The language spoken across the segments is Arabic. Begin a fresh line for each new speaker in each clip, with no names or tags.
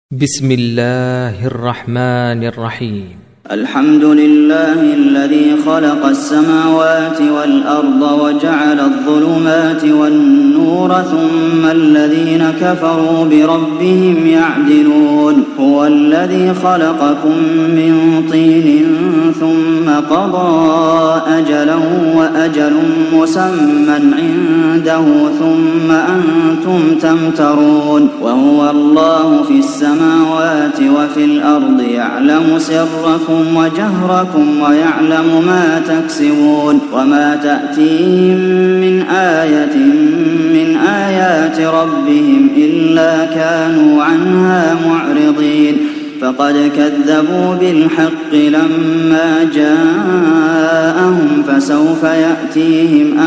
بسم الله الرحمن الرحيم.
الحمد لله الذي خلق السماوات والأرض وجعل الظلمات والنور ثم الذين كفروا بربهم يعدلون. هو الذي خلقكم من طين ثم قضى أجلا وأجل مسمى عنده ثم أنتم تمترون. وهو الله في السماوات وفي الأرض يعلم سركم وجهركم ويعلم ما تكسبون. وما تأتيهم من آية من آيات ربهم إلا كانوا عنها معرضين. فقد كذبوا بالحق لما جاءهم فسوف يأتيهم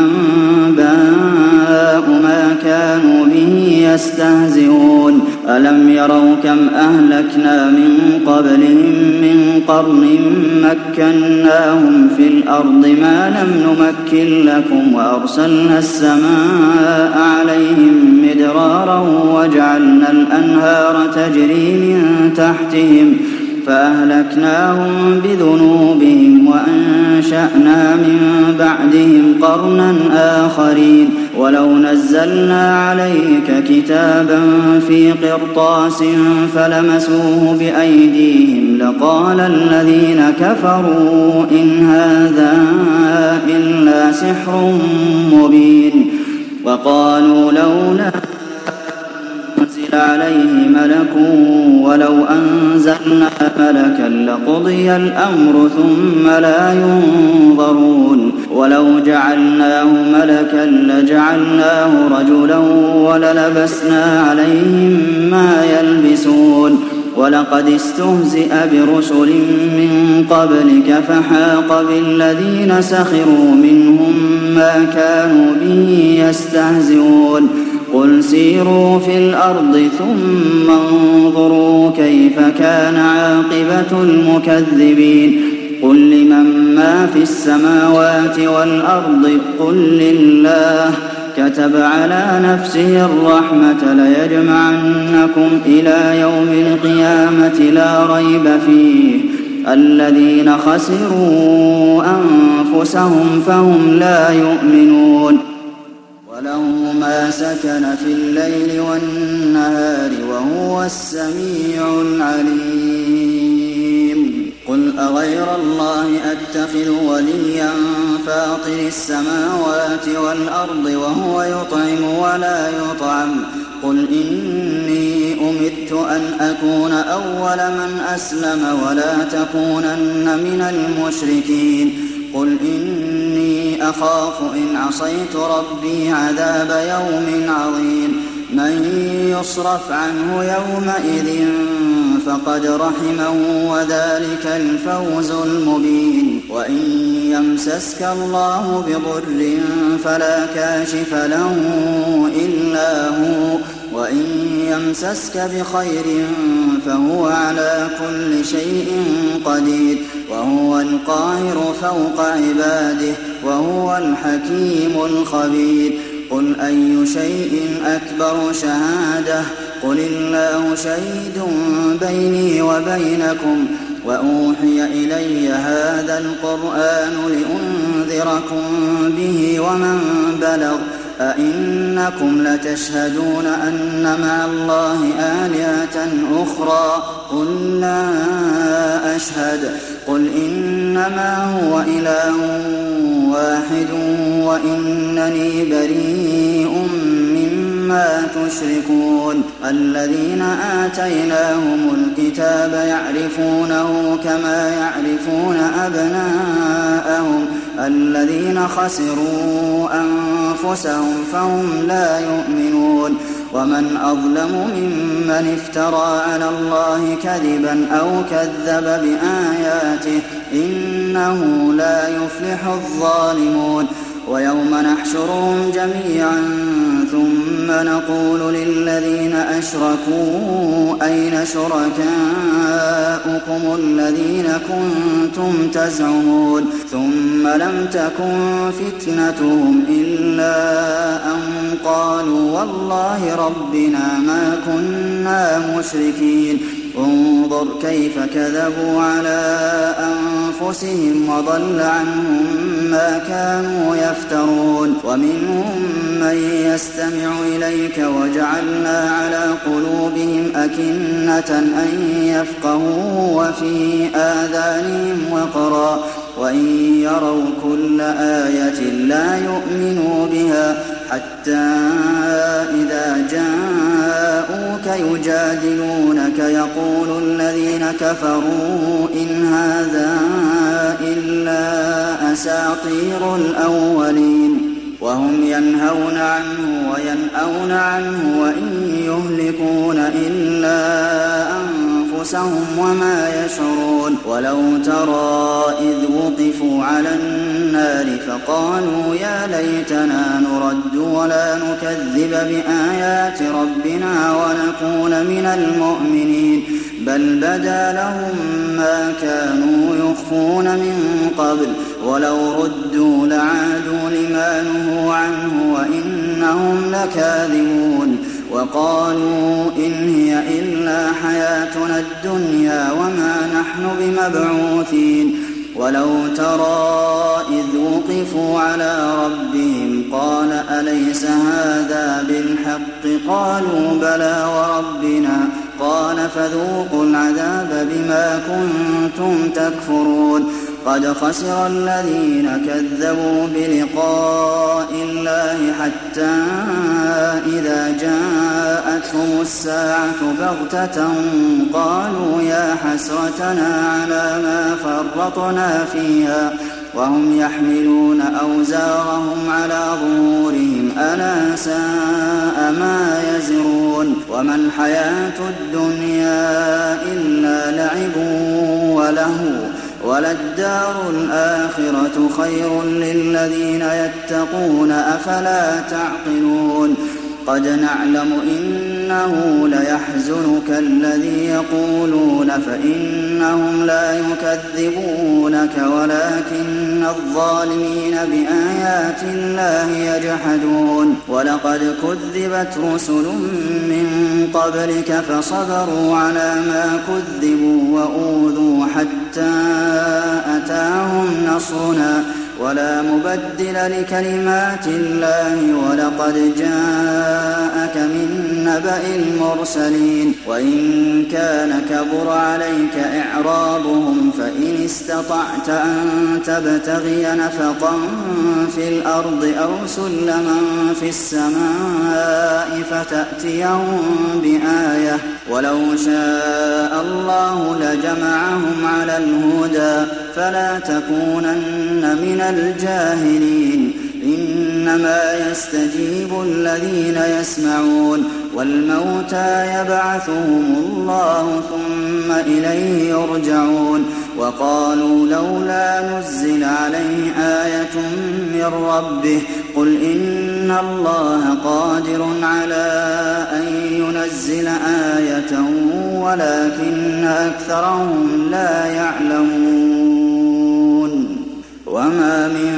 أنباء ما كانوا به يستهزئون. ألم يروا كم أهلكنا من قبلهم من قرن مكناهم في الأرض ما لم نمكن لكم وأرسلنا السماء عليهم مدرارا وجعلنا الأنهار تجري من تحتهم فأهلكناهم بذنوبهم وأنشأنا من بعدهم قرنا آخرين. ولو نزلنا عليك كتابا في قرطاس فلمسوه بأيديهم لقال الذين كفروا إن هذا إلا سحر مبين. وقالوا لولا أنزل عليه ملك ولو أنزلنا ملكا لقضي الأمر ثم لا ينظرون. ولو جعلناه ملكا لجعلناه رجلا وللبسنا عليهم ما يلبسون. ولقد استهزئ برسل من قبلك فحاق بالذين سخروا منهم ما كانوا به يستهزئون. قل سيروا في الأرض ثم انظروا كيف كان عاقبة المكذبين. قل لمن ما في السماوات والأرض قل لله كتب على نفسه الرحمة ليجمعنكم إلى يوم القيامة لا ريب فيه. الذين خسروا أنفسهم فهم لا يؤمنون. وله ما سكن في الليل والنهار وهو السميع العليم. قل أغير الله أتخذ وليا فاطر السماوات والأرض وهو يطعم ولا يطعم. قل إني أمرت أن أكون أول من أسلم ولا تكونن من المشركين. قل إني أخاف إن عصيت ربي عذاب يوم عظيم. من يصرف عنه يومئذ فقد رحمه وذلك الفوز المبين. وإن يمسسك الله بضر فلا كاشف له إلا هو وإن يمسسك بخير فهو على كل شيء قدير. وهو القاهر فوق عباده وهو الحكيم الخبير. قل أي شيء أكبر شهادة قل الله شهيد بيني وبينكم وأوحي إلي هذا القرآن لأنذركم به ومن بلغ. أئنكم لتشهدون أن مع الله آلهة أخرى قل لا أشهد. قل إنما هو إله واحد وإنني بريء مما تشركون. الذين آتيناهم الكتاب يعرفونه كما يعرفون أبناءهم الذين خسروا أنفسهم فهم لا يؤمنون. ومن أظلم ممن افترى على الله كذبا أو كذب بآياته إنه لا يفلح الظالمون. ويوم نحشرهم جميعا ثم نقول للذين أشركوا أين شركاؤكم الذين كنتم تزعمون ثم لم تكن فتنتهم إلا أن قالوا والله ربنا ما كنا مشركين انظر كيف كذبوا على أنفسهم وضل عنهم ما كانوا يفترون ومنهم من يستمع إليك وجعلنا على قلوبهم أكنة أن يفقهوا وفي آذانهم وقرا وإن يروا كل آية لا يؤمنوا بها حتى إذا جاءوك يجادلونك يقول الذين كفروا إن هذا إلا أساطير الأولين وهم ينهون عنه وينأون عنه وإن يهلكون إلا أنفسهم وما يشعرون ولو ترى إذ وقفوا على النار فقالوا يا ليتنا نرد ولا نكذب بآيات ربنا ونكون من المؤمنين بل بدا لهم ما كانوا يخفون من قبل ولو ردوا لعادوا لما نهوا عنه وإنهم لكاذبون وقالوا إن هي إلا حياتنا الدنيا وما نحن بمبعوثين ولو ترى إذ وقفوا على ربهم قال أليس هذا بالحق قالوا بلى وربنا قال فذوقوا العذاب بما كنتم تكفرون قد خسر الذين كذبوا بلقاء الله حتى إذا جاءتهم الساعة بغتة قالوا يا حسرتنا على ما فرطنا فيها وهم يحملون أوزارهم على ظهورهم ألا ساء ما يزرون وما الحياة الدنيا إلا لعب ولهو وللدار الآخرة خير للذين يتقون أفلا تعقلون قد نعلم إنه ليحزنك الذي يقولون فإنهم لا يكذبونك ولكن الظالمين بآيات الله يجحدون ولقد كذبت رسل من قبلك فصبروا على ما كذبوا وأوذوا حتى أتاهم نصرنا ولا مبدل لكلمات الله ولقد جاءك من نبأ المرسلين وإن كان كبر عليك إعراضهم فإن استطعت أن تبتغي نفقا في الأرض أو سلما في السماء فتأتيهم بآية ولو شاء الله لجمعهم على الهدى فلا تكونن من الجاهلين إنما يستجيب الذين يسمعون والموتى يبعثهم الله ثم إليه يرجعون وقالوا لولا نزل عليه آية من ربه قل إن الله قادر على أن ينزل آية ولكن أكثرهم لا يعلمون وما من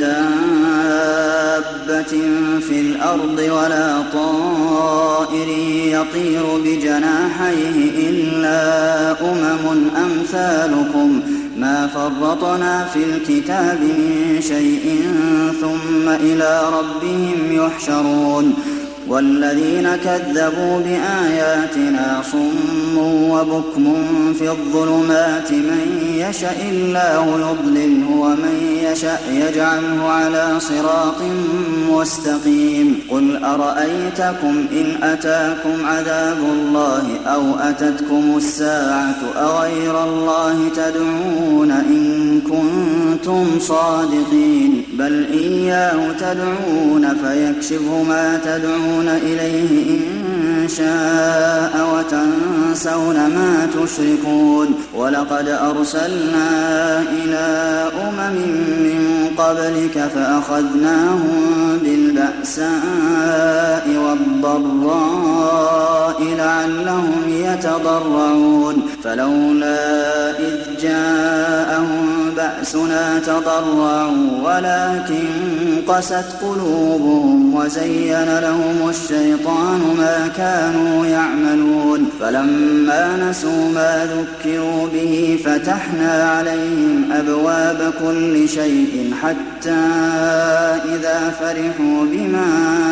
دابة في الأرض ولا طائر يطير بجناحيه إلا أمثالكم ما فرطنا في الكتاب من شيء ثم إلى ربهم يحشرون والذين كذبوا بآياتنا صم وبكم في الظلمات من يشاء الله يضلله ومن يشاء يجعله على صراط مستقيم قل أرأيتكم إن أتاكم عذاب الله أو أتتكم الساعة أغير الله تدعون إن كنتم صادقين بل إياه تدعون فيكشف ما تدعون ترجعون إليه إن شاء وتنسون ما تشركون ولقد أرسلنا إلى من قبلك فأخذناهم بالبأساء والضراء لعلهم يتضرعون فلولا إذ جاءهم بأسنا تضرعوا ولكن قست قلوبهم وزين لهم الشيطان ما كانوا يعملون فلما نسوا ما ذكروا به فتحنا عليهم أبواب كل شيء حتى إذا فرحوا بما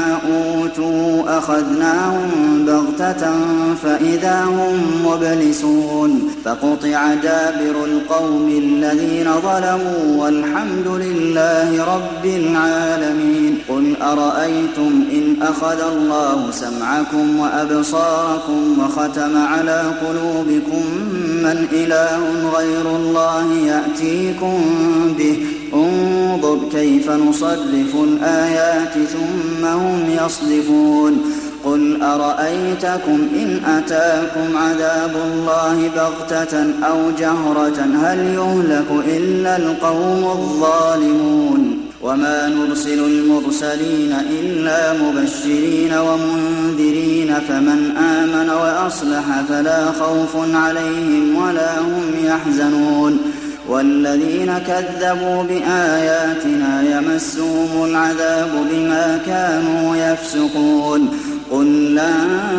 أوتوا أخذناهم بغتة فإذا هم مبلسون فقطع دابر القوم الذين ظلموا والحمد لله رب العالمين قل أرأيتم إن أخذ الله سمعكم وأبصاركم وختم على قلوبكم من إله غير الله يأتيكم به انظر كيف نصرف الآيات ثم هم يصدفون قل أرأيتكم إن أتاكم عذاب الله بغتة أو جهرة هل يهلك إلا القوم الظالمون وما نرسل المرسلين إلا مبشرين ومنذرين فمن آمن وأصلح فلا خوف عليهم ولا هم يحزنون والذين كذبوا بآياتنا يمسهم العذاب بما كانوا يفسقون قل لا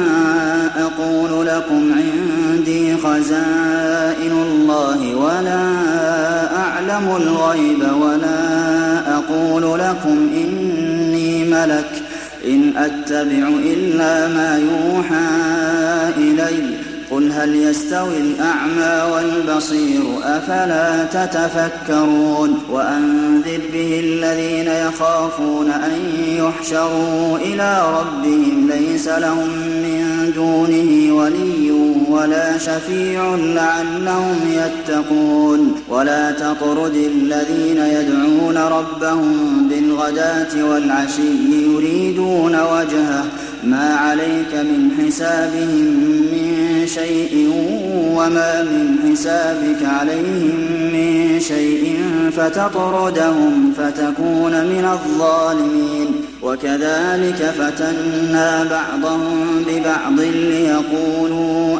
أقول لكم عندي خزائن الله ولا أعلم الغيب ولا أقول لكم إني ملك إن أتبع إلا ما يوحى إلي قل هل يستوي الأعمى والبصير أفلا تتفكرون وأنذر به الذين يخافون أن يحشروا إلى ربهم ليس لهم من دونه ولي ولا شفيع لعلهم يتقون ولا تطرد الذين يدعون ربهم بالغداة والعشي يريدون وجهه ما عليك من حسابهم من شيء وما من حسابك عليهم من شيء فتطردهم فتكون من الظالمين وكذلك فتنا بعضهم ببعض ليقولوا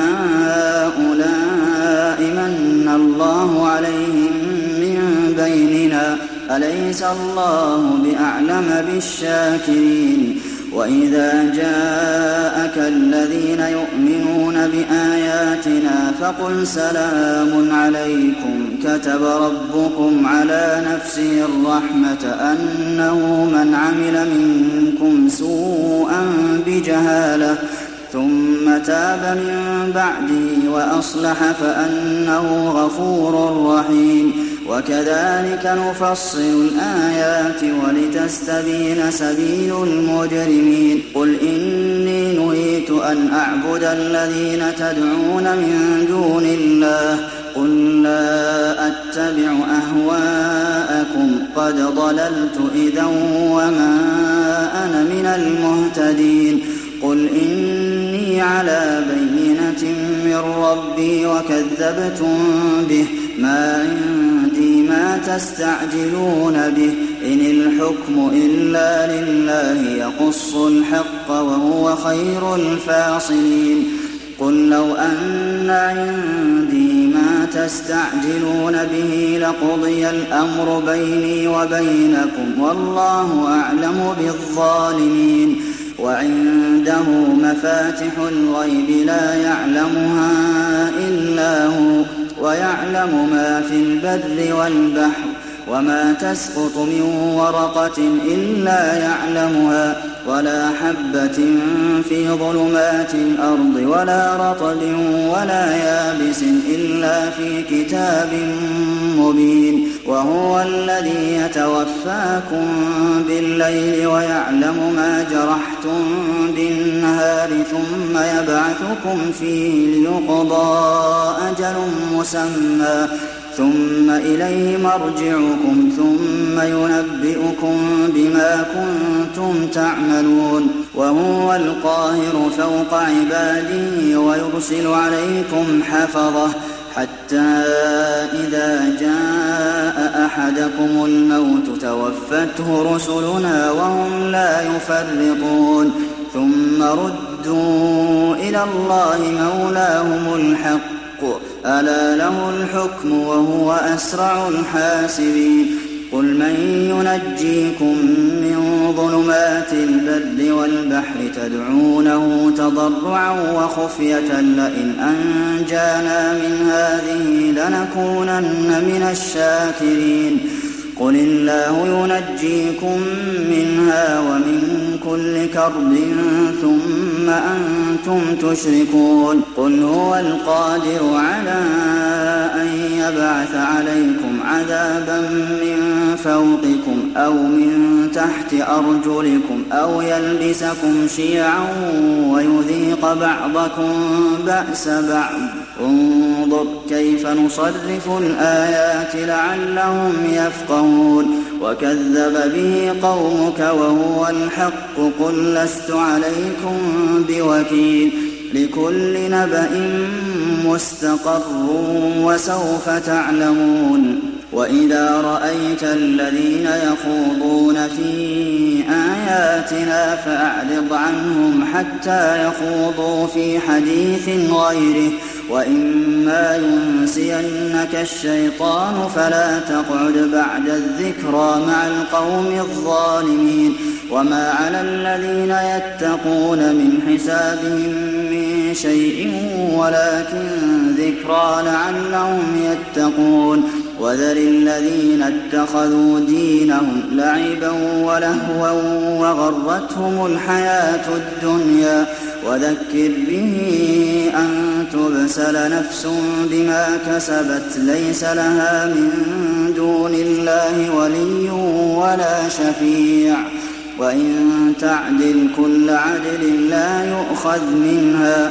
أهؤلاء من الله عليهم من بيننا أليس الله بأعلم بالشاكرين وإذا جاءك الذين يؤمنون بآياتنا فقل سلام عليكم كتب ربكم على نفسه الرحمة أنه من عمل منكم سوءا بجهالة ثم تاب من بعده وأصلح فأنه غفور رحيم وكذلك نفصل الآيات ولتستبين سبيل المجرمين قل إني نهيت أن أعبد الذين تدعون من دون الله قل لا أتبع أهواءكم قد ضللت إذا وما أنا من المهتدين قل إني على بينة من ربي وكذبتم به ما عندي ما تستعجلون به إن الحكم إلا لله يقص الحق وهو خير الفاصلين قل لو أن عندي ما تستعجلون به لقضي الأمر بيني وبينكم والله أعلم بالظالمين وعنده مفاتح الغيب لا يعلمها إلا هو ويعلم ما في البر والبحر وما تسقط من ورقة إلا يعلمها ولا حبة في ظلمات الأرض ولا رطب ولا يابس إلا في كتاب مبين وهو الذي يتوفاكم بالليل ويعلم ما جرحتم بالنهار ثم يبعثكم فيه ليقضى أجل مسمى ثم إليه مرجعكم ثم ينبئكم بما كنتم تعملون وهو القاهر فوق عباده ويرسل عليكم حفظة حتى إذا جاء أحدكم الموت توفته رسلنا وهم لا يفرطون ثم ردوا إلى الله مولاهم الحق ألا له الحكم وهو أسرع الحاسبين قل من ينجيكم من ظلمات البر والبحر تدعونه تضرعا وخفية لئن أنجانا من هذه لنكونن من الشاكرين قل الله ينجيكم منها ومن كل كرب ثم أنتم تشركون قل هو القادر على أن يبعث عليكم عذابا من فوقكم أو من تحت أرجلكم أو يلبسكم شيعا ويذيق بعضكم بأس بعض انظر كيف نصرف الآيات لعلهم يفقهون وكذب به قومك وهو الحق قل لست عليكم بوكيل لكل نبأ مستقر وسوف تعلمون وإذا رأيت الذين يخوضون في آياتنا فأعرض عنهم حتى يخوضوا في حديث غيره وإما ينسينك الشيطان فلا تقعد بعد الذكرى مع القوم الظالمين وما على الذين يتقون من حسابهم من شيء ولكن ذكرى لعلهم يتقون وذر الذين اتخذوا دينهم لعبا ولهوا وغرتهم الحياة الدنيا وذكر به أن تبسل نفس بما كسبت ليس لها من دون الله ولي ولا شفيع وإن تعدل كل عدل لا يؤخذ منها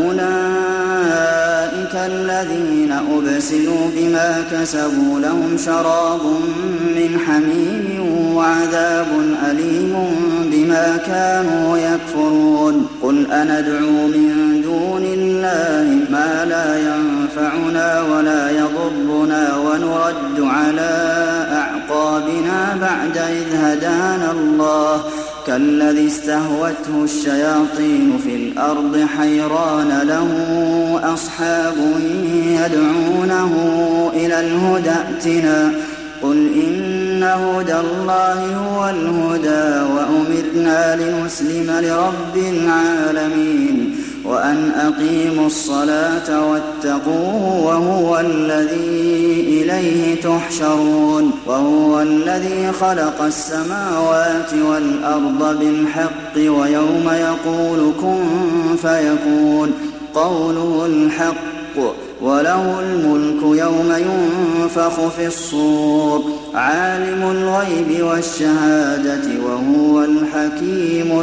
أولئك الذين أبسلوا بما كسبوا لهم شراب من حميم وعذاب أليم بما كانوا يكفرون قل أندعو من دون الله ما لا ينفعنا ولا يضرنا ونرد على أعقابنا بعد إذ هدانا الله كالذي استهوته الشياطين في الأرض حيران له أصحاب يدعونه إلى الهدى ائتنا قل إن هدى الله هو الهدى وأمرنا لنسلم لرب العالمين وأن أقيموا الصلاة واتقوه وهو الذي إليه تحشرون وهو الذي خلق السماوات والأرض بالحق ويوم يقول كن فيكون قوله الحق وله الملك يوم ينفخ في الصور عالم الغيب والشهادة وهو الحكيم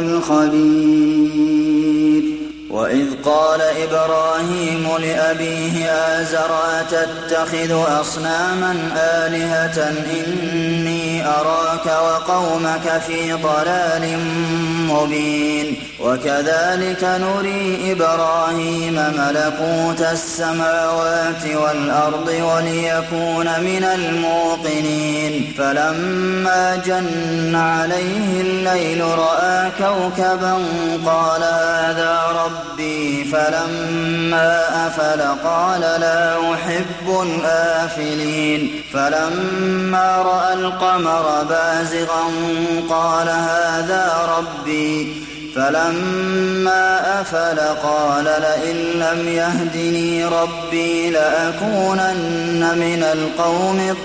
الخبير وإذ قال إبراهيم لأبيه آزر أتتخذ أصناما آلهة إني أراك وقومك في ضلال مبين وكذلك نري إبراهيم ملكوت السماوات والأرض وليكون من الموقنين فلما جن عليه الليل رأى كوكبا قال هذا ربي فلما أفل قال لا أحب الآفلين فلما رأى القمر بازغا قال هذا ربي فلما أفل قال لئن لم يهدني ربي لأكونن من القوم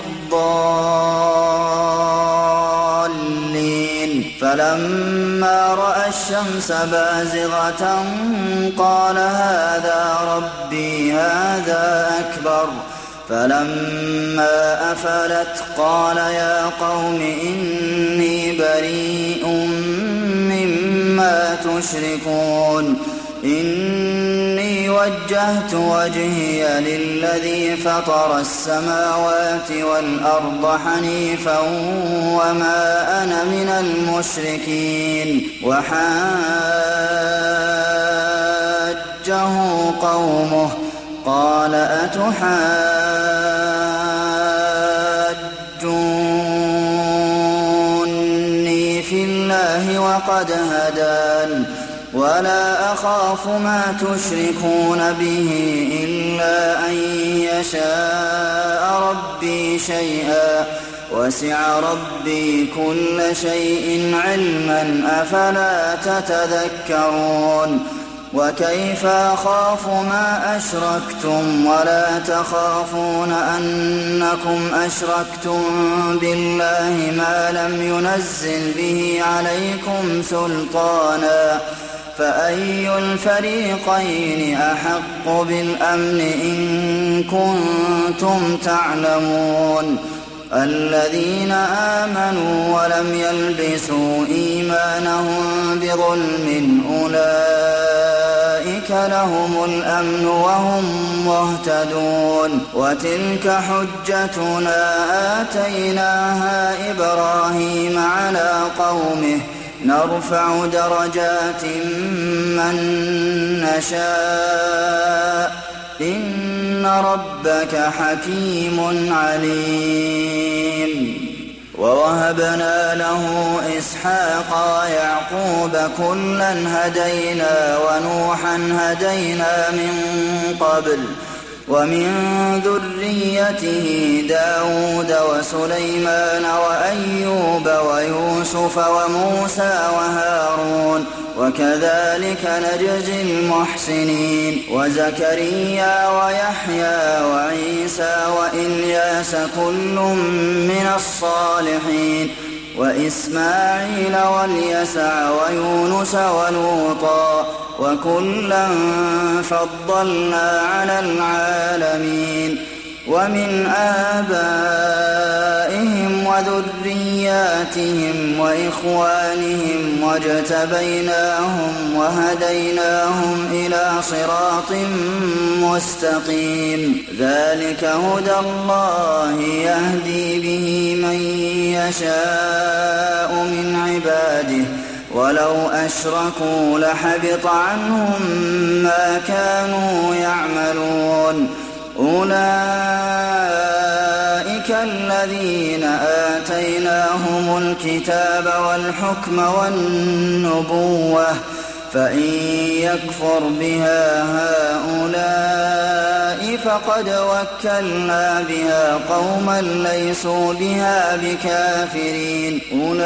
الضالين فلما رأى الشمس بازغة قال هذا ربي هذا أكبر فلما أفلت قال يا قوم إني بريء مما تشركون إني وجهت وجهي للذي فطر السماوات والأرض حنيفا وما أنا من المشركين وحاجه قومه قال أتحاجوني في الله وقد هدان ولا أخاف ما تشركون به إلا أن يشاء ربي شيئا وسع ربي كل شيء علما أفلا تتذكرون وكيف أخاف ما أشركتم ولا تخافون أنكم أشركتم بالله ما لم ينزل به عليكم سلطانا فأي الفريقين أحق بالأمن إن كنتم تعلمون الذين آمنوا ولم يلبسوا إيمانهم بظلم أولئك لهم الأمن وهم مهتدون وتلك حجتنا آتيناها إبراهيم على قومه نرفع درجات من نشاء إن ربك حكيم عليم ووهبنا له إسحاق ويعقوب كلا هدينا ونوحا هدينا من قبل ومن ذريته داود وسليمان وأيوب ويوسف وموسى وهارون وكذلك نجزي المحسنين وزكريا ويحيى وعيسى وإلياس كل من الصالحين وإسماعيل واليسع ويونس ولوطا وكلا فضلنا على العالمين ومن آبائهم وذرياتهم وإخوانهم واجتبيناهم وهديناهم إلى صراط مستقيم ذلك هدى الله يهدي به من يشاء من عباده ولو أشركوا لحبط عنهم ما كانوا يعملون أولئك الذين آتيناهم الكتاب والحكم والنبوة فإن يكفر بها هؤلاء فقد وكلنا بها قوما ليسوا بها بكافرين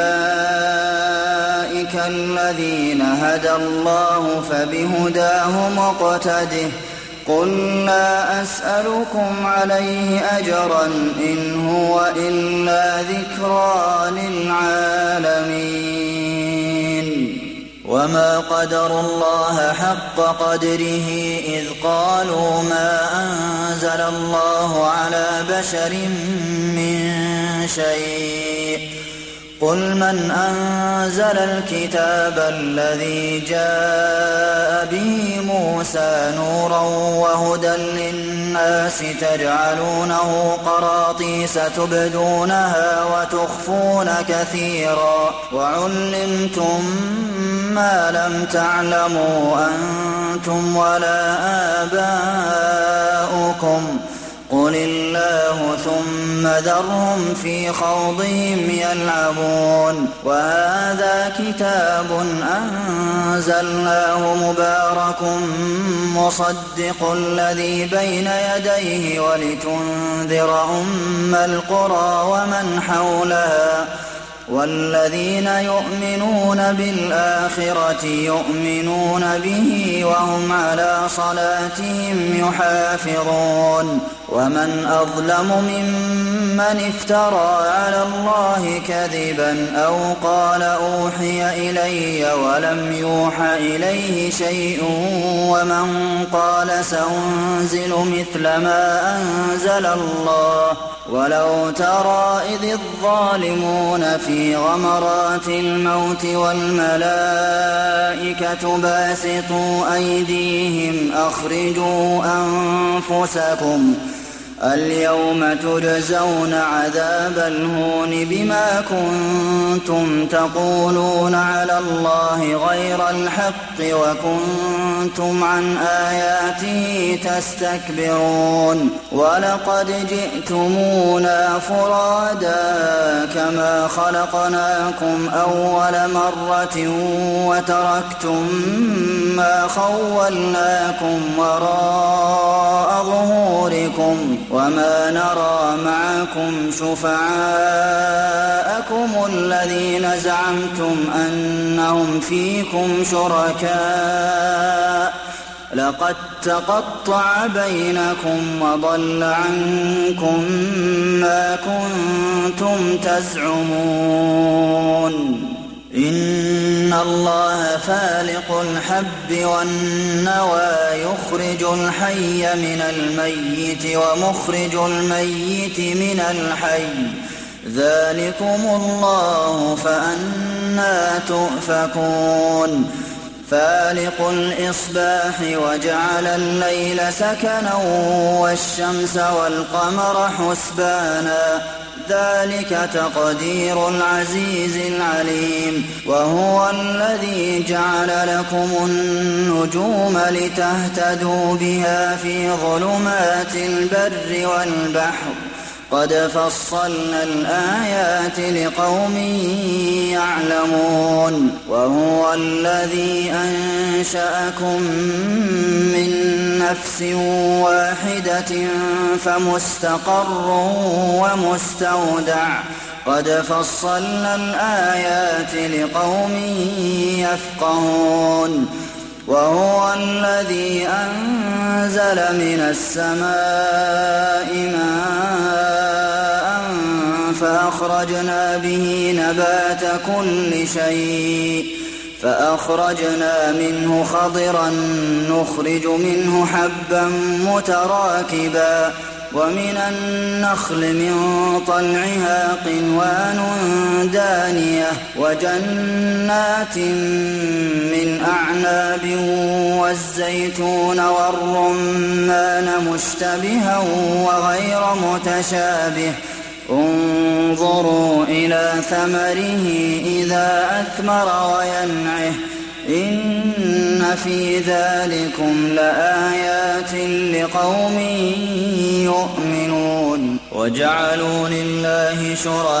أولئك الذين هدى الله فبهداه مقتده قل لا أسألكم عليه أجرا إن هو إلا ذكرى للعالمين وما قدروا الله حق قدره إذ قالوا ما أنزل الله على بشر من شيء قل من أنزل الكتاب الذي جاء به موسى نورا وهدى للناس تجعلونه قراطيس تبدونها وتخفون كثيرا وعلمتم ما لم تعلموا أنتم ولا آباؤكم قل الله ثم ذرهم في خوضهم يلعبون وهذا كتاب أنزلناه مبارك مصدق الذي بين يديه ولتنذر أم القرى ومن حولها والذين يؤمنون بالآخرة يؤمنون به وهم على صلاتهم يحافظون ومن أظلم ممن افترى على الله كذبا أو قال أوحي إلي ولم يوح إليه شيء ومن قال سأنزل مثل ما أنزل الله ولو ترى إذ الظالمون في في غمرات الموت والملائكة باسطوا أيديهم أخرجوا أنفسكم اليوم تجزون عذاب الهون بما كنتم تقولون على الله غير الحق وكنتم عن آياته تستكبرون ولقد جئتمونا فرادا كما خلقناكم أول مرة وتركتم ما خولناكم وراء ظهوركم وما نرى معكم شفعاءكم الذين زعمتم أنهم فيكم شركاء لقد تقطع بينكم وضل عنكم ما كنتم تزعمون إن الله فالق الحب والنوى يخرج الحي من الميت ومخرج الميت من الحي ذلكم الله فأنى تؤفكون فالق الإصباح وجعل الليل سكنا والشمس والقمر حسبانا ذلك تقدير العزيز العليم وهو الذي جعل لكم النجوم لتهتدوا بها في ظلمات البر والبحر قد فصلنا الآيات لقوم يعلمون وهو الذي أنشأكم من نفس واحدة فمستقر ومستودع قد فصلنا الآيات لقوم يفقهون وهو الذي أنزل من السماء ماء فأخرجنا به نبات كل شيء فأخرجنا منه خضرا نخرج منه حبا متراكبا ومن النخل من طلعها قنوان دانية وجنات من أعناب والزيتون والرمان مشتبها وغير متشابه انظروا إلى ثمره إذا أثمر وينعه إن في ذلكم لآيات لقوم يؤمنون وجعلوا لله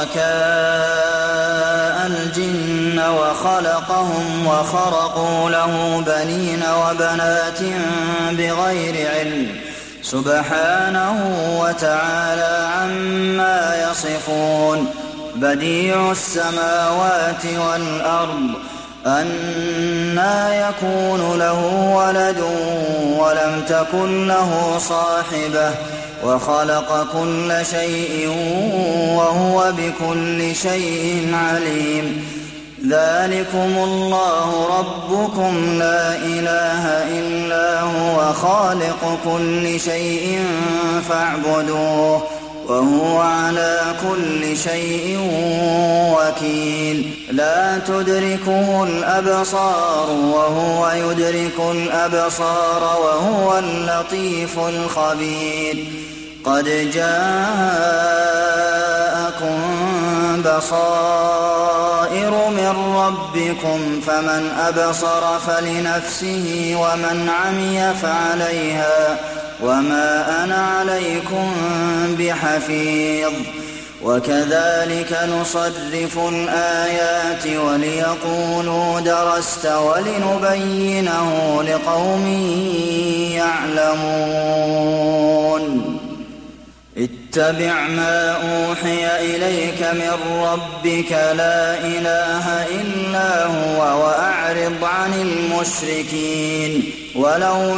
شركاء الجن وخلقهم وخرقوا له بنين وبنات بغير علم سبحانه وتعالى عما يصفون بديع السماوات والأرض أنى يكون له ولد ولم تكن له صاحبة وخلق كل شيء وهو بكل شيء عليم ذلكم الله ربكم لا إله إلا هو خالق كل شيء فاعبدوه وهو على كل شيء وكيل لا تدركه الأبصار وهو يدرك الأبصار وهو اللطيف الخبير قد جاءكم بصائر من ربكم فمن أبصر فلنفسه ومن عمي فعليها وما أنا عليكم بحفيظ وكذلك نصرف الآيات وليقولوا درست ولنبينه لقوم يعلمون اتبع ما أوحي إليك من ربك لا إله إلا هو وأعرض عن المشركين ولو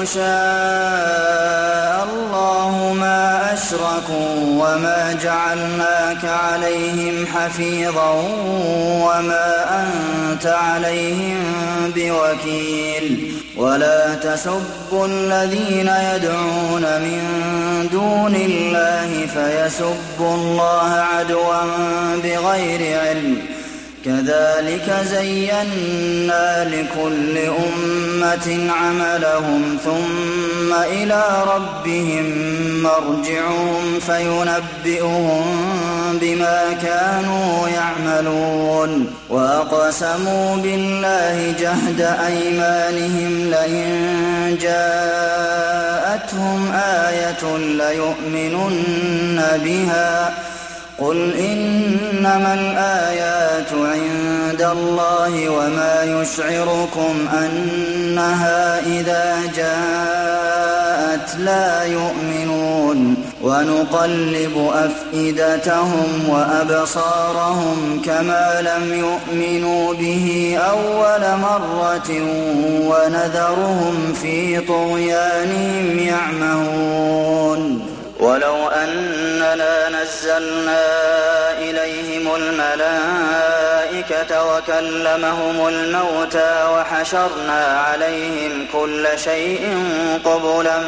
شاء الله ما أشركوا وما جعلناك عليهم حفيظا وما أنت عليهم بوكيل ولا تسبوا الذين يدعون من دون الله فيسبوا الله عدوا بغير علم كذلك زينا لكل أمة عملهم ثم إلى ربهم مرجعهم فينبئهم بما كانوا يعملون وأقسموا بالله جهد أيمانهم لئن جاءتهم آية ليؤمنن بها قل إنما الآيات عند الله وما يشعركم أنها إذا جاءت لا يؤمنون ونقلب أفئدتهم وأبصارهم كما لم يؤمنوا به أول مرة ونذرهم في طغيانهم يعمهون ولو أننا نزلنا إليهم الملائكة وكلمهم الموتى وحشرنا عليهم كل شيء قبلا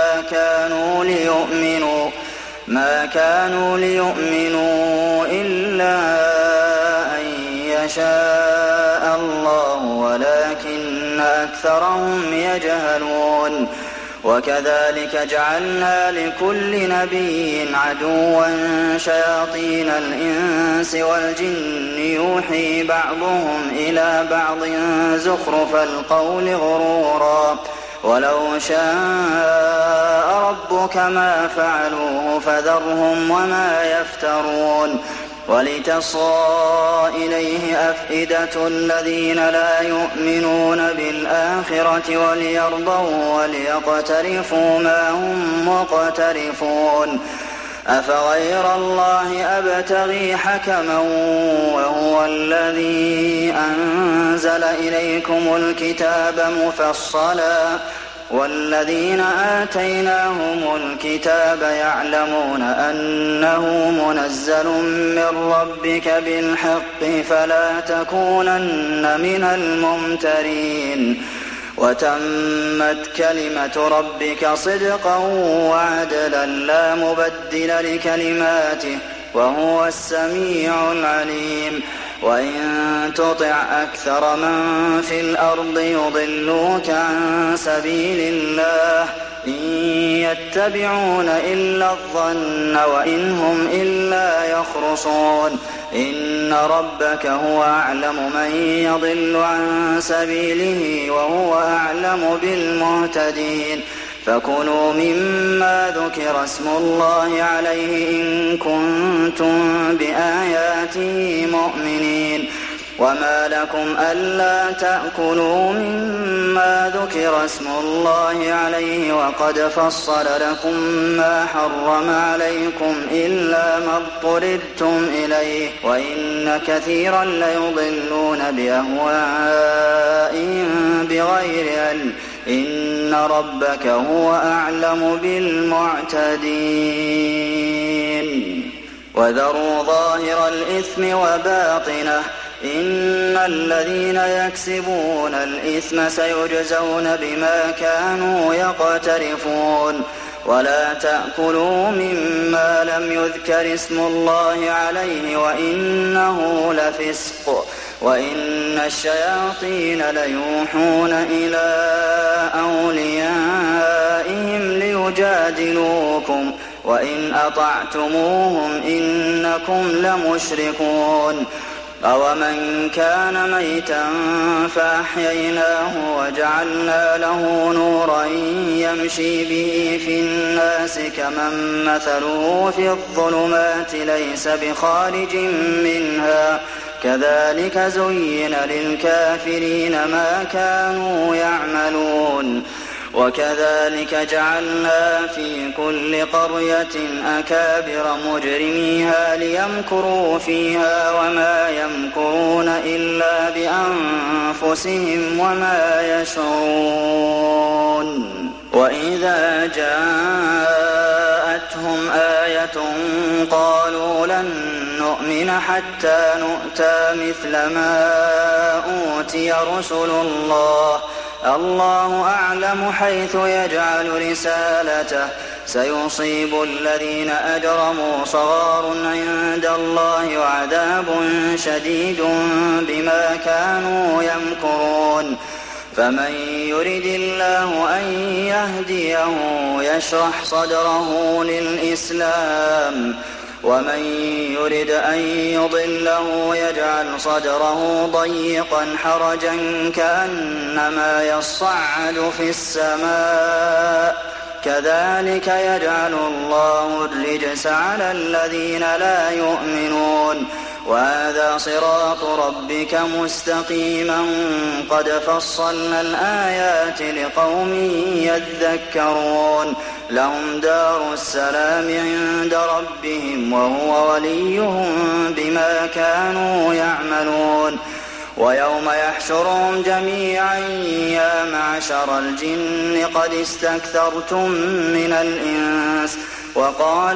ما كانوا ليؤمنوا إلا أن يشاء الله ولكن أكثرهم يجهلون وكذلك جعلنا لكل نبي عدوا شياطين الإنس والجن يوحي بعضهم إلى بعض زخرف القول غرورا ولو شاء ربك ما فعلوه فذرهم وما يفترون ولتصغى إليه أفئدة الذين لا يؤمنون بالآخرة وليرضوا وليقترفوا ما هم مقترفون أفغير الله أبتغي حكما وهو الذي أنزل إليكم الكتاب مفصلا والذين آتيناهم الكتاب يعلمون أنه منزل من ربك بالحق فلا تكونن من الممترين وتمت كلمة ربك صدقا وعدلا لا مبدل لكلماته وهو السميع العليم وإن تطع أكثر من في الأرض يضلوك عن سبيل الله إن يتبعون إلا الظن وإن هم إلا يخرصون إن ربك هو أعلم من يضل عن سبيله وهو أعلم بالمهتدين فكلوا مما ذكر اسم الله عليه إن كنتم بآياته مؤمنين وما لكم ألا تأكلوا مما ذكر اسم الله عليه وقد فصل لكم ما حرم عليكم إلا ما اضطررتم إليه وإن كثيرا ليضلون بأهوائهم بغير علم إن ربك هو أعلم بالمعتدين وذروا ظاهر الإثم وباطنه إن الذين يكسبون الإثم سيجزون بما كانوا يقترفون ولا تأكلوا مما لم يذكر اسم الله عليه وإنه لفسق وإن الشياطين ليوحون إلى أوليائهم ليجادلوكم وإن أطعتموهم إنكم لمشركون أومن كان ميتا فأحييناه وجعلنا له نورا يمشي به في الناس كمن مثله في الظلمات ليس بخارج منها كذلك زين للكافرين ما كانوا يعملون وكذلك جعلنا في كل قرية أكابر مجرميها ليمكروا فيها وما يمكرون إلا بأنفسهم وما يشعرون وإذا جاءتهم آية قالوا لن نؤمن حتى نؤتى مثل ما أوتي رسل الله الله أعلم حيث يجعل رسالته سيصيب الذين أجرموا صغار عند الله وعذاب شديد بما كانوا يمكرون فمن يرد الله أن يهديه يشرح صدره للإسلام ومن يرد أن يضله يجعل صدره ضيقا حرجا كأنما يصعد في السماء كذلك يجعل الله الرجس على الذين لا يؤمنون وهذا صراط ربك مستقيما قد فصلنا الآيات لقوم يذكرون لهم دار السلام عند ربهم وهو وليهم بما كانوا يعملون ويوم يحشرهم جميعا يا معشر الجن قد استكثرتم من الإنس وقال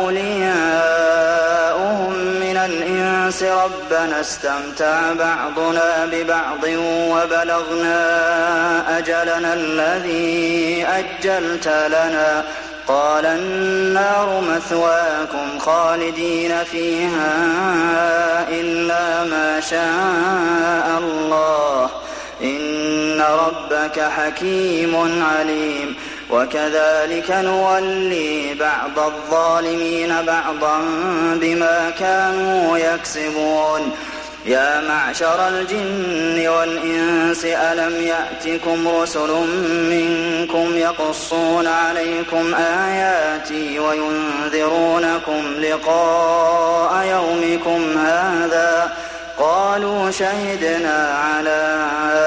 أولياؤهم من الإنس ربنا استمتع بعضنا ببعض وبلغنا أجلنا الذي أجلت لنا قال النار مثواكم خالدين فيها إلا ما شاء الله إن ربك حكيم عليم وكذلك نولي بعض الظالمين بعضا بما كانوا يكسبون يا معشر الجن والإنس ألم يأتكم رسل منكم يقصون عليكم آياتي وينذرونكم لقاء يومكم هذا قالوا شهدنا على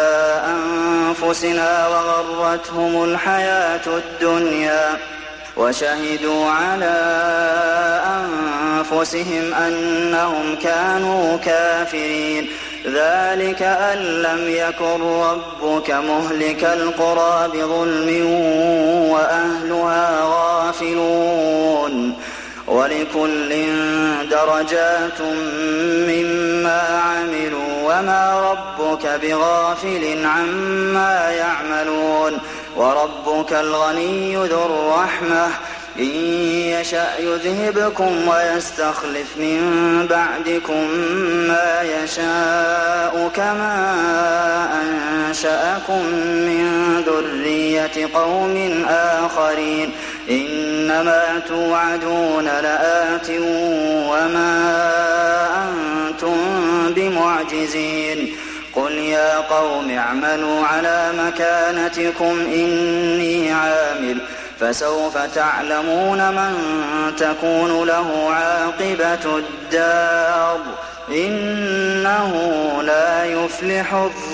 أنفسنا وغرتهم الحياة الدنيا وشهدوا على أنفسهم أنهم كانوا كافرين ذلك أن لم يكن ربك مهلك القرى بظلم وأهلها غافلون ولكل درجات مما عملوا وما ربك بغافل عما يعملون وربك الغني ذو الرحمة إن يشأ يذهبكم ويستخلف من بعدكم ما يشاء كما أنشأكم من ذرية قوم آخرين إنما توعدون لآت وما أنتم بمعجزين قل يا قوم اعملوا على مكانتكم إني عامل فسوف تعلمون من تكون له عاقبة الدار إنه لا يفلح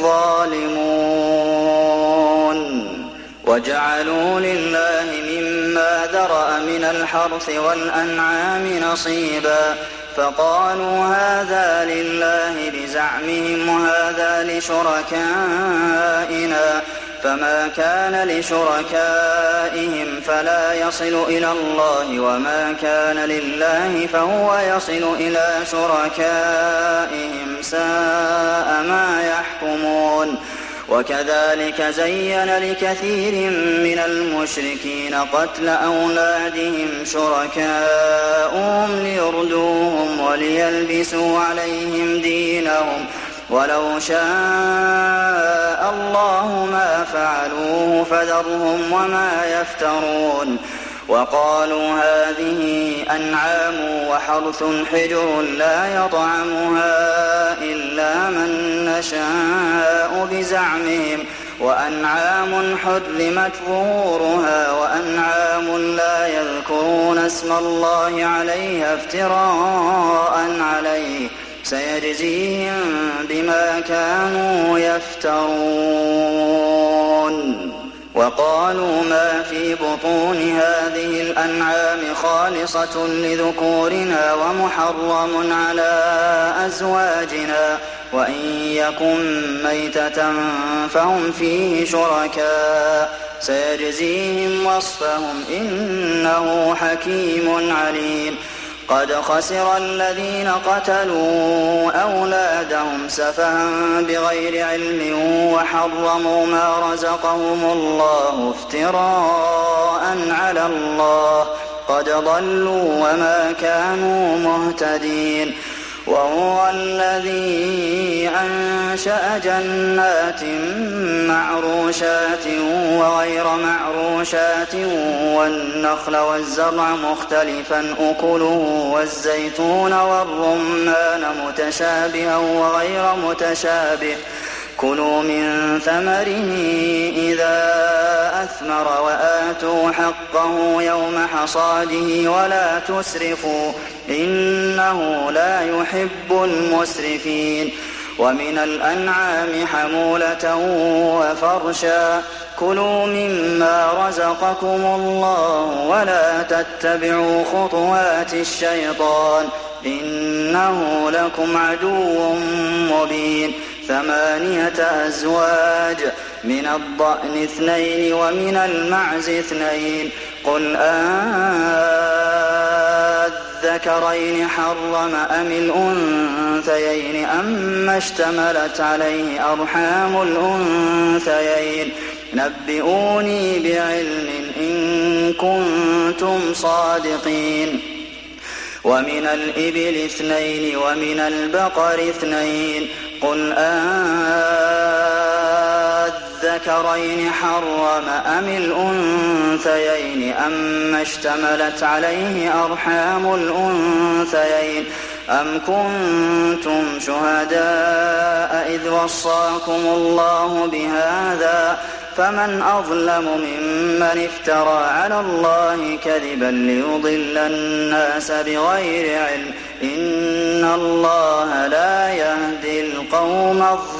الظالمون وجعلوا لله مما ذرأ من الحرث والأنعام نصيبا فقالوا هذا لله بزعمهم وهذا لشركائنا فما كان لشركائهم فلا يصل إلى الله وما كان لله فهو يصل إلى شركائهم ساء ما يحكمون وكذلك زين لكثير من المشركين قتل أولادهم شركاؤهم ليردوهم وليلبسوا عليهم دينهم ولو شاء الله ما فعلوه فذرهم وما يفترون وقالوا هذه أنعام وحرث حجر لا يطعمها إلا من نشاء بزعمهم وأنعام حرمت ظهورها وأنعام لا يذكرون اسم الله عليها افتراء عليه سيجزيهم بما كانوا يفترون وقالوا ما في بطون هذه الأنعام خالصة لذكورنا ومحرم على أزواجنا وإن يكن ميتة فهم فيه شركاء سيجزيهم وصفهم إنه حكيم عليم قد خسر الذين قتلوا أولادهم سفها بغير علم وحرموا ما رزقهم الله افتراء على الله قد ضلوا وما كانوا مهتدين وهو الذي أنشأ جنات معروشات وغير معروشات والنخل والزرع مختلفا أكله والزيتون والرمان متشابها وغير متشابه كلوا من ثمره إذا أثمر وآتوا حقه يوم حصاده ولا تسرفوا إنه لا يحب المسرفين ومن الأنعام حمولة وفرشا كلوا مما رزقكم الله ولا تتبعوا خطوات الشيطان إنه لكم عدو مبين 8 أزواج من الضأن 2 ومن المعز 2 قل الذكرين حرم أم الأنثيين أما اشتملت عليه أرحام الأنثيين نبئوني بعلم إن كنتم صادقين ومن الإبل 2 ومن البقر 2 قل الذكرين حرم أم الأنثيين أما اشتملت عليه أرحام الأنثيين أم كنتم شهداء إذ وصاكم الله بهذا فمن أظلم ممن افترى على الله كذبا ليضل الناس بغير علم إن الله لا يهدي القوم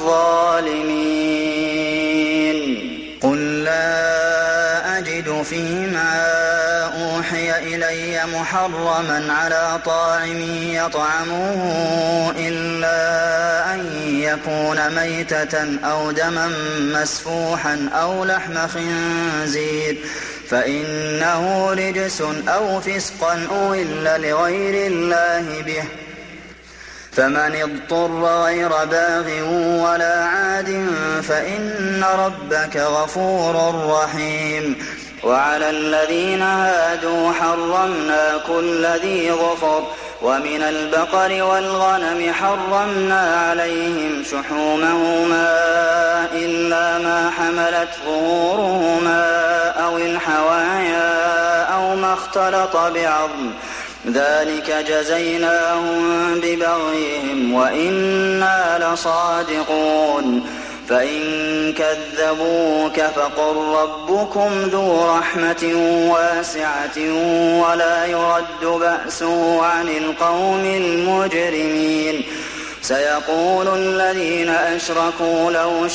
الظالمين قل لا أجد فيما أوحي إلي محرما على طاعم يطعمه إلا أن يكون ميتة أو دما مسفوحا أو لحم خنزير فإنه رجس أو فسقا أهل لغير الله به فمن اضطر غير باغ ولا عاد فإن ربك غفور رحيم وعلى الذين هادوا حرمنا كل ذي ظفر ومن البقر والغنم حرمنا عليهم شحومهما إلا ما حملت ظهورهما أو الحوايا أو ما اختلط بعظم ذلك جزيناهم ببغيهم وإنا لصادقون فإن كذبوك فقل ربكم ذو رحمة واسعة ولا يرد بأسه عن القوم المجرمين سيقول الذين أشركوا لو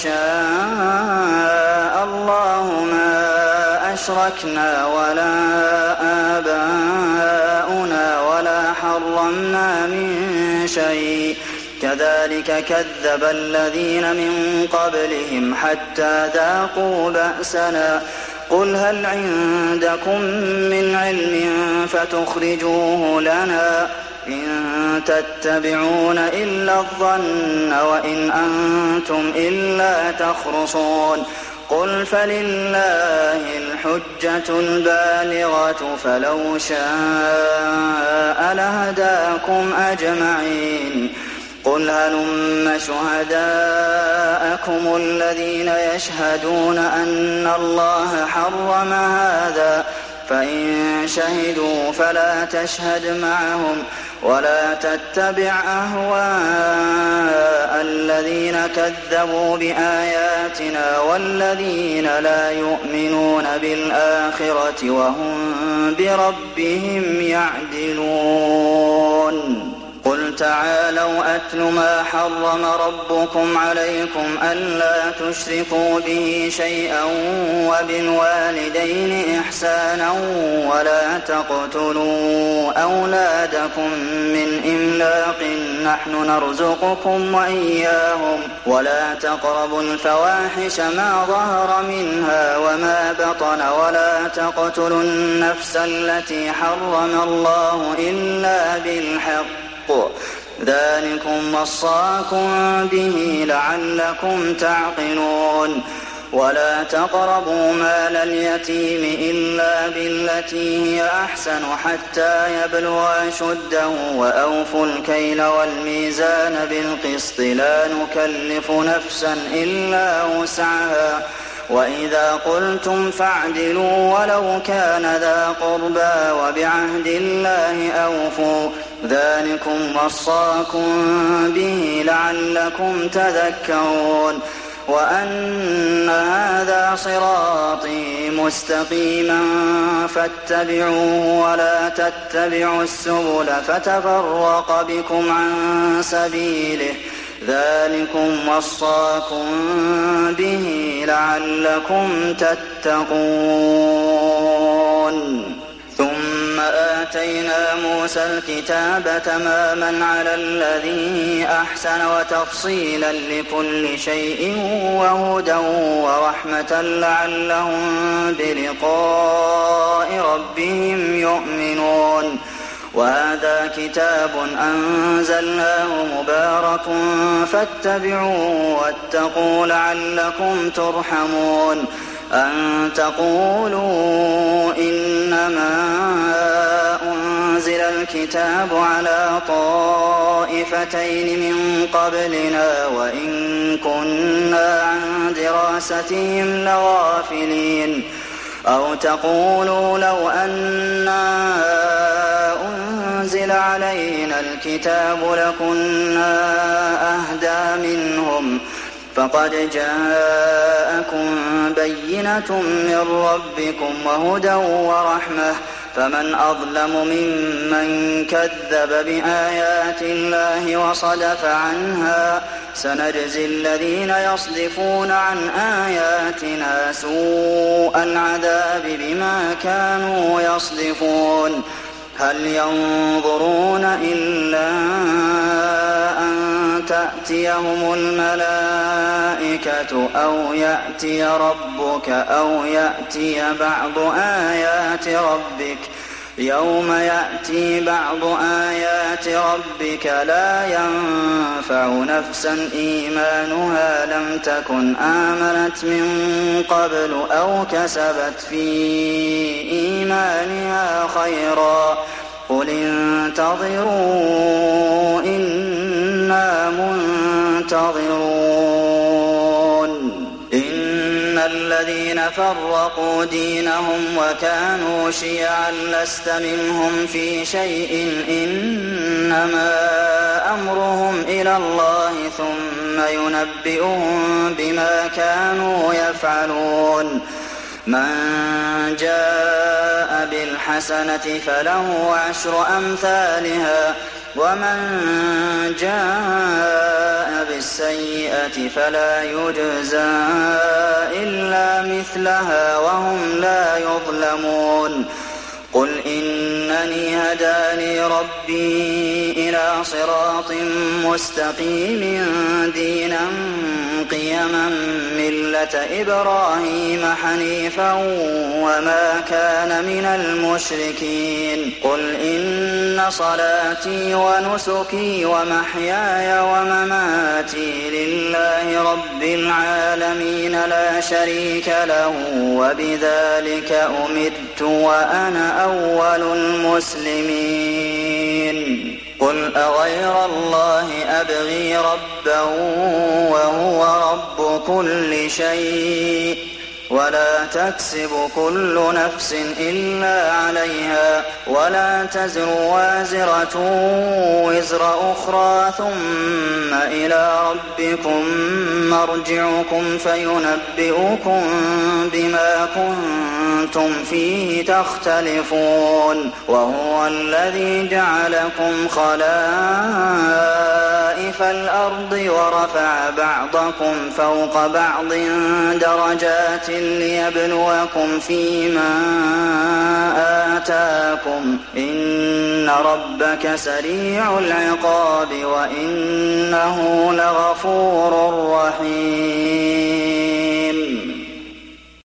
شاء الله ما أشركنا ولا آباؤنا ولا حرمنا من شيء كذلك كذب الذين من قبلهم حتى ذاقوا بأسنا قل هل عندكم من علم فتخرجوه لنا إن تتبعون إلا الظن وإن أنتم إلا تخرصون قل فلله الحجة البالغة فلو شاء لهداكم أجمعين قل هلم شهداءكم الذين يشهدون أن الله حرم هذا فإن شهدوا فلا تشهد معهم ولا تتبع أهواء الذين كذبوا بآياتنا والذين لا يؤمنون بالآخرة وهم بربهم يعدلون قل تعالوا أتل ما حرم ربكم عليكم ألا تشركوا به شيئا وبالوالدين إحسانا ولا تقتلوا أولادكم من إملاق نحن نرزقكم وإياهم ولا تقربوا الفواحش ما ظهر منها وما بطن ولا تقتلوا النفس التي حرم الله إلا بالحق ذلكم وصاكم به لعلكم تعقلون ولا تقربوا مال اليتيم إلا بالتي هي أحسن حتى يبلغ أشده وأوفوا الكيل والميزان بالقسط لا نكلف نفسا إلا وسعها وإذا قلتم فاعدلوا ولو كان ذا قربى وبعهد الله أوفوا ذلكم وصاكم به لعلكم تذكرون وأن هذا صراطي مستقيما فاتبعوه ولا تتبعوا السبل فتفرق بكم عن سبيله ذلكم وصاكم به لعلكم تتقون ثم آتينا موسى الكتاب تماما على الذي أحسن وتفصيلا لكل شيء وهدى ورحمة لعلهم بلقاء ربهم يؤمنون وهذا كتاب أنزلناه مبارك فاتبعوه واتقوا لعلكم ترحمون أن تقولوا إنما أنزل الكتاب على طائفتين من قبلنا وإن كنا عن دراستهم لغافلين أو تقولوا لو أنا أنزل علينا الكتاب لكنا أهدى منهم فقد جاءكم بينة من ربكم وهدى ورحمة فمن أظلم ممن كذب بآيات الله وصدف عنها سنجزي الذين يصدفون عن آياتنا سوء العذاب بما كانوا يصدفون هل ينظرون إلا أن تأتيهم الملائكة أو يأتي ربك أو يأتي بعض آيات ربك يوم يأتي بعض آيات ربك لا ينفع نفسا إيمانها لم تكن آمنت من قبل أو كسبت في إيمانها خيرا قل انتظروا إنا منتظرون إن الذين فرقوا دينهم وكانوا شيعا لست منهم في شيء إنما أمرهم إلى الله ثم ينبئهم بما كانوا يفعلون من جاء بالحسنة فله عشر أمثالها ومن جاء بالسيئة فلا يجزى إلا مثلها وهم لا يظلمون قل إنني هداني ربي إلى صراط مستقيم دينا قيما ملة إبراهيم حنيفا وما كان من المشركين قل إن صلاتي ونسكي ومحياي ومماتي لله رب العالمين لا شريك له وبذلك أمرت وأنا أول المسلمين قل أغير الله أبغي ربا وهو رب كل شيء ولا تكسب كل نفس إلا عليها ولا تزر وازرة وزر أخرى ثم إلى ربكم مرجعكم فينبئكم بما كنتم فيه تختلفون وهو الذي جعلكم خلائف الأرض ورفع بعضكم فوق بعض درجات ليبلوكم فيما آتاكم إن ربك سريع العقاب وإنه لغفور رحيم